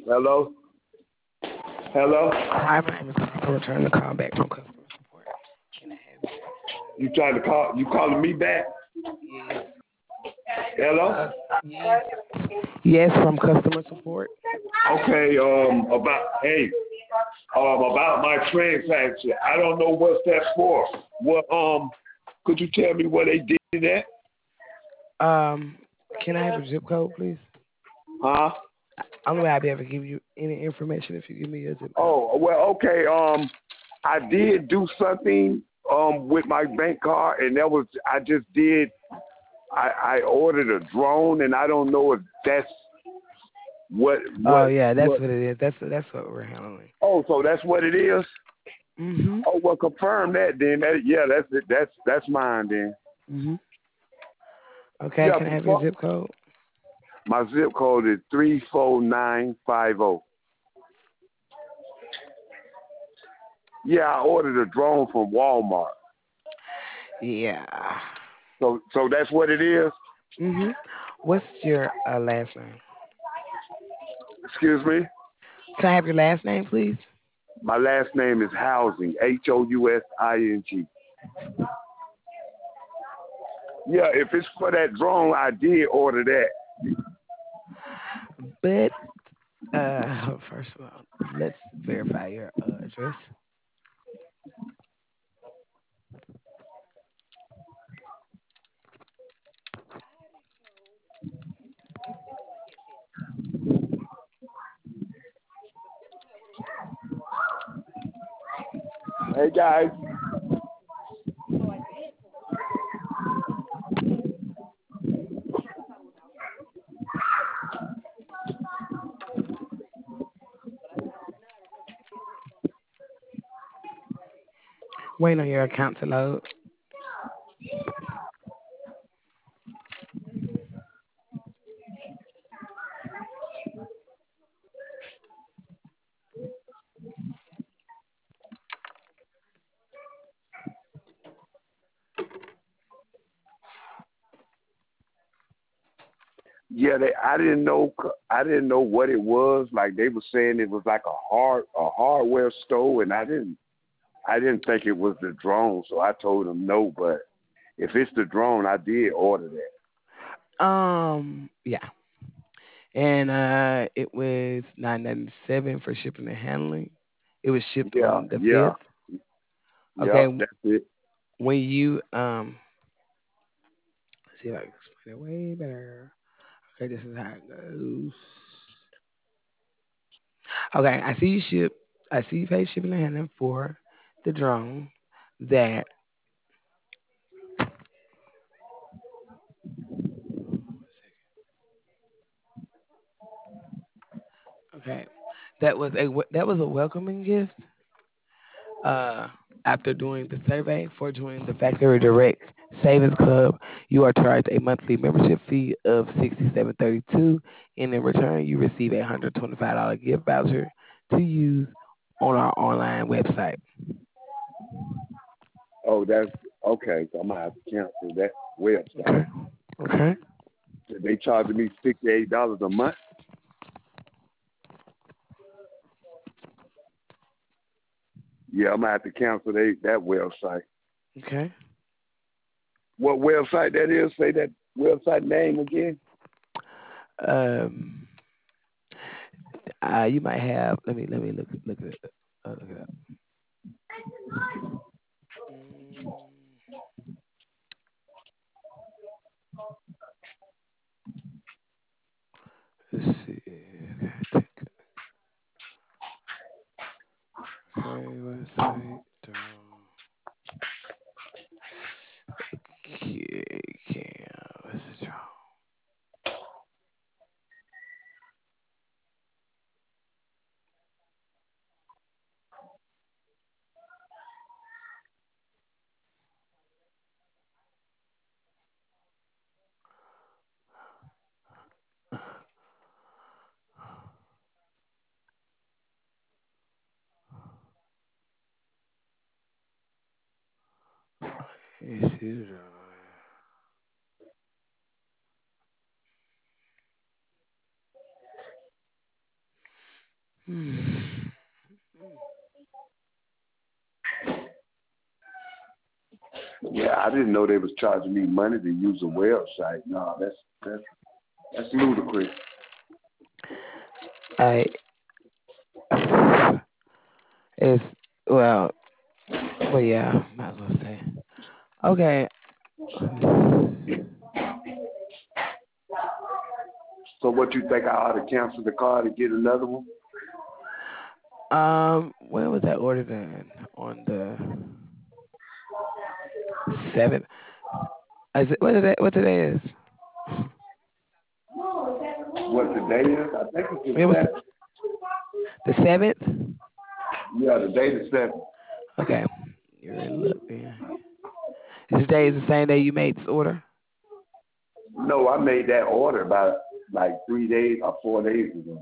Hello? Hello? Hi, my name is Carl. Return the call back from customer support. Can I have your You trying to call? You calling me back? yes? Hello? Yes. Yes, from customer support. Okay. About my transaction. I don't know what's that for. What? Could you tell me what they did that? Um, can I have your zip code, please? Huh? I'm gonna be able to give you any information if you give me your zip code. Oh, well, okay. I did do something with my bank card, and that was I just did. I ordered a drone, and I don't know if that's what Oh what yeah, that's what. what it is. That's what we're handling. Oh, so that's what it is. Mhm. Oh, well, confirm that then. Yeah, that's it. That's mine then. Mhm. Okay. Yeah, Can I have your zip code? my zip code is 34950. Yeah, I ordered a drone from Walmart. Yeah. So that's what it is. Mhm. What's your last name? Excuse me. Can I have your last name, please? My last name is Housing. Housing. Yeah, if it's for that drone, I did order that. But first of all, let's verify your address. Hey guys. Waiting on your account to load. Yeah, I didn't know. I didn't know what it was. Like they were saying, it was like a hardware store, and I didn't think it was the drone. So I told them no. But if it's the drone, I did order that. Yeah. And it was 997 for shipping and handling. It was shipped Yeah, on the yeah, 5th. yeah. Okay, That's it. when you see if I can explain it way better. Okay, this is how it goes. Okay, I see you paid shipping and handling for the drone that okay. That was a welcoming gift. Uh, after doing the survey for joining the Factory Direct Savings Club, you are charged a monthly membership fee of $67.32, and in return, you receive a $125 gift voucher to use on our online website. Oh, that's okay. So I'm gonna have to cancel that website. Okay. Okay. They charging me $68 a month. Yeah, I'm gonna have to cancel that website. Okay. What website that is? Say that website name again. Um, you might have. Let me look it up. Mm, let's see. Okay, website. Okay, what's the draw? Let's see the draw. Hmm. Yeah, I didn't know they was charging me money to use a website. No, that's ludicrous. I it's well, well, yeah, might as well say. Okay. So what you think I ought to cancel the card and get another one? When was that order done? On the 7th? Is it, what is that? What today is? What the day is? I think it's It the was seventh. the 7th. Yeah, the day the seventh. Okay, you're in luck then. This day is the same day you made this order. No, I made that order about like 3 days or 4 days ago.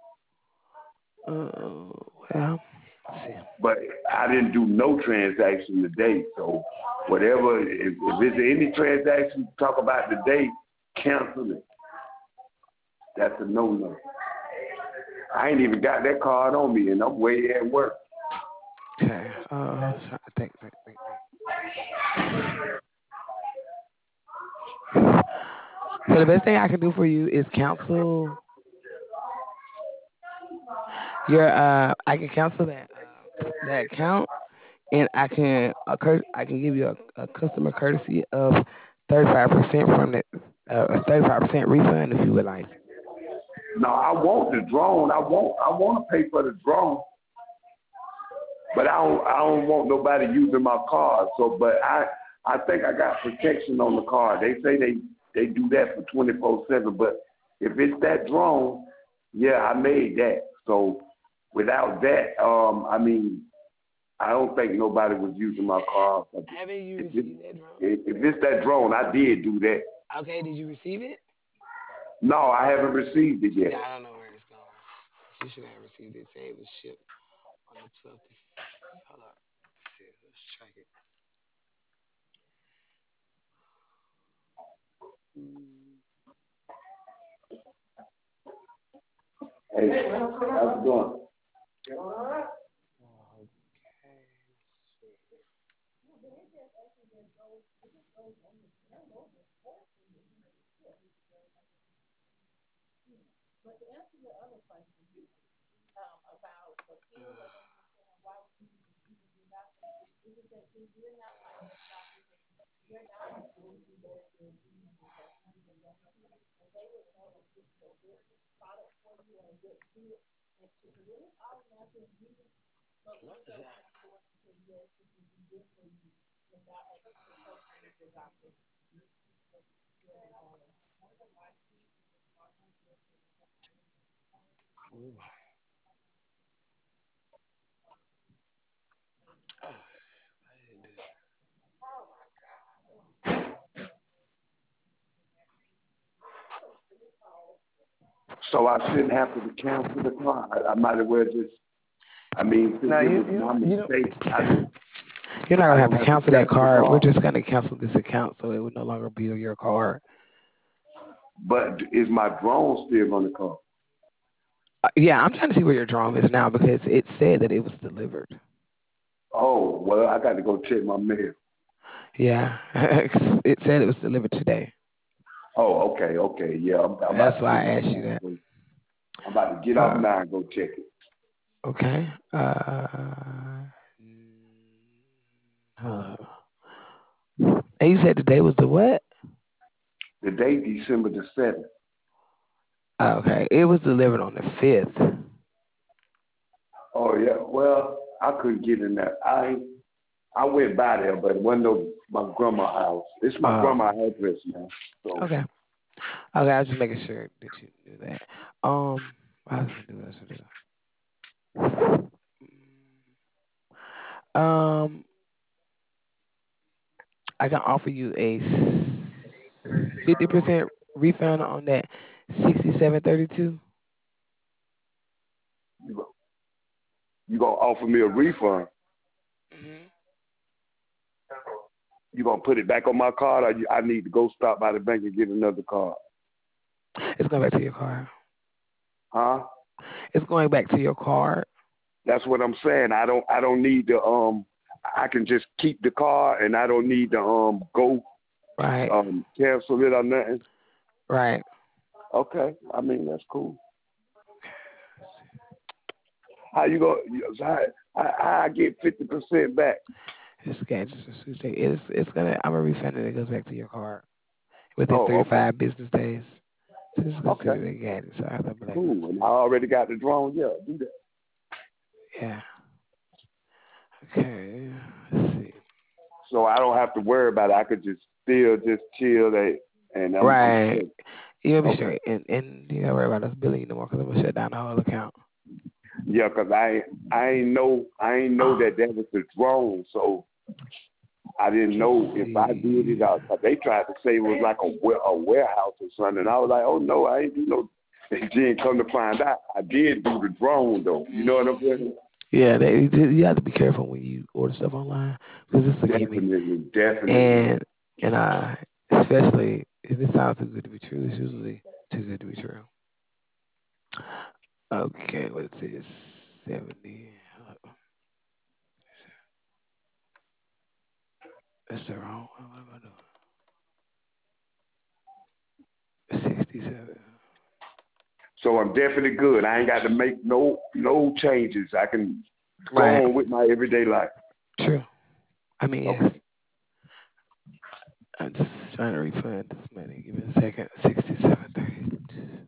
Well, let's see. But I didn't do no transaction today. So whatever, if there's any transaction talk about today, cancel it. That's a no-no. I ain't even got that card on me, and I'm way at work. Okay. Trying to think. So the best thing I can do for you is cancel your. I can cancel that account, and I can give you a customer courtesy of 35% from the a 35% refund if you would like. No, I want the drone. I want to pay for the drone, but I don't want nobody using my card. So, but I think I got protection on the card. They say they do that for 24/7. But if it's that drone, yeah, I made that. So without that, I mean, I don't think nobody was using my card. Haven't you If, it, received that drone? if it's that drone, I did do that. Okay, did you receive it? No, I haven't received it yet. Yeah, I don't know where it's going. You should have received it. Say it was shipped on the 12th. Hold up. Let's see. Let's check it. Mm, Hey, how's it going? okay. What is that? Ooh. Oh, I didn't do that. So I shouldn't have to cancel the card. I might as well just. I mean, since No, it was my you don't. mistake, I don't. You're not I gonna have don't to have to cancel that cancel the card. We're card. just gonna cancel this account, so it would no longer be your card. But is my drone still going to come? Yeah, I'm trying to see where your drum is now because it said that it was delivered. Oh well, I got to go check my mail. Yeah, it said it was delivered today. Oh, okay, yeah. I'm That's about to why get I off asked you now. that. I'm about to get off Uh, now and go check it. okay. Uh, and you said today was the what? The date December the 7th. Okay, it was delivered on the 5th. Oh yeah. Well, I couldn't get in there. I went by there, but it wasn't no my grandma's house. It's my Oh, grandma's address now. So okay. Okay, I was just making sure that you knew that. I was gonna do this. Um, I can offer you a 50% refund on that 6732. you you gonna offer me a refund? Mm-hmm. You gonna put it back on my card, or I need to go stop by the bank and get another card? It's going back to your card. Huh? It's going back to your card. That's what I'm saying. I don't need to I can just keep the car and I don't need to go Right. cancel it or nothing. Right. Okay. I mean that's cool. How you go how I get 50% back? It's I'm gonna refund it. It goes back to your card within Oh, three to okay. five business days. So just go to Okay. the Gadget. So I have to black. Cool. And I already got the drone. Yeah, do that. Yeah. Okay. Let's see. So I don't have to worry about it. I could just still just chill there and I'm Right. straight. You'll be Okay. straight, and you don't worry about us billing you no more because I'm gonna shut down the whole account. Yeah, 'cause I ain't know that was the drone, so I didn't Let's know if I did see. it out. But they tried to say it was like a warehouse or something. And I was like, oh no, I ain't do no. And then come to find out, I did do the drone though. You know what I'm saying? Yeah, you have to be careful when you order stuff online because it's a gimme, Definitely, definitely. and especially if it sounds too good to be true, it's usually too good to be true. Okay, what's this? 70. That's the wrong one. What am I doing? 67. So I'm definitely good. I ain't got to make no changes. I can go Right. on with my everyday life. True. I mean, yes. Okay. I'm just trying to refund this money. Give me a second. 67.30.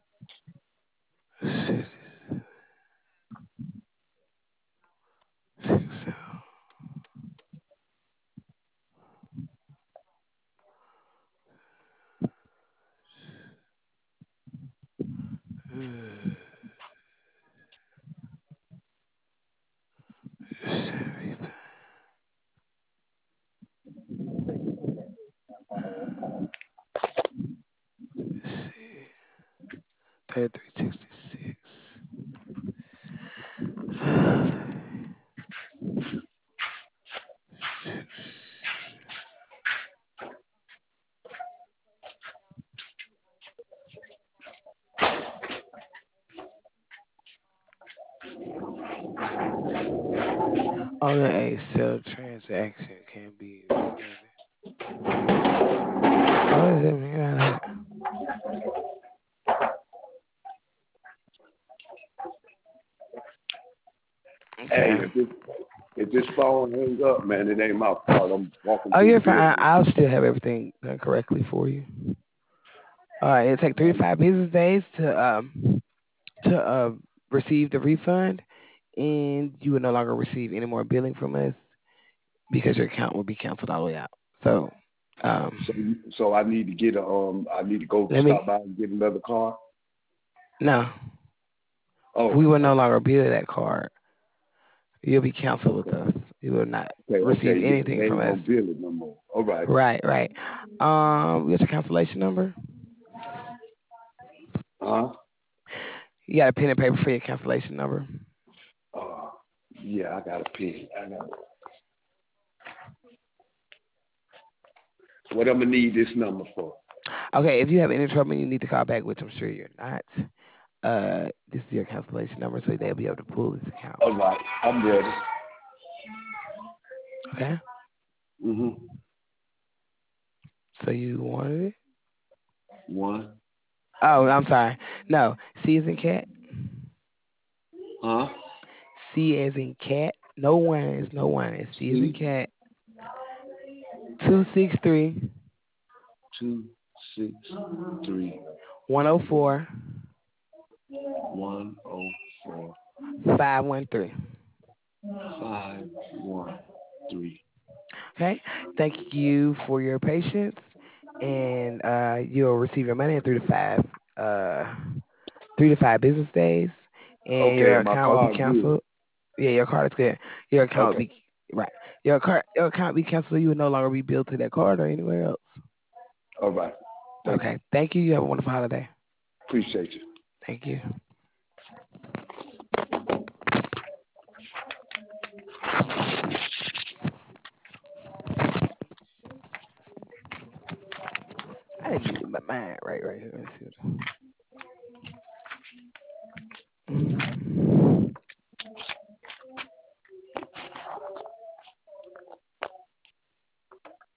Thirty-three 66. Only a sale transaction can be refunded. Oh, is it? Yeah. Hey, Okay. if this phone hangs up, man, it ain't my fault. I'm walking Oh, through the you're fine. building. I'll still have everything done correctly for you. It'll take 3 to 5 business days to receive the refund, and you will no longer receive any more billing from us because your account will be canceled all the way out. So, So, um, so I need to get I need to go let stop me by and get another car. no, we Oh, will no longer bill that card. You'll be canceled with okay, us. You will not okay. receive Yeah, they anything from ain't us. gonna bill it no more. All right. Right, right. What's your cancellation number? Huh? You got a pen and paper for your cancellation number. Uh, yeah, I got a pen. What I'm gonna need this number for? Okay, if you have any trouble, you need to call back, which I'm sure you're not. This is your cancellation number, so they'll be able to pull this account. All right, I'm ready. Okay. Mhm. So you wanted it? One. Oh, I'm sorry. No, C as in cat. Huh? C as in cat. No one is no one. It's C as in C cat. 263 263 104 104 513. 513. Okay. Thank you for your patience, and you'll receive your money in 3 to 5 business days, and Okay, your my account will be car good. canceled. Yeah, your card is clear. Your account will Okay, be right. Your account will be canceled. You will no longer be billed to that card or anywhere else. all right. Thank you. Okay. Thank you. You have a wonderful holiday. Appreciate you. Thank you. I didn't get my mind right here. Let's see.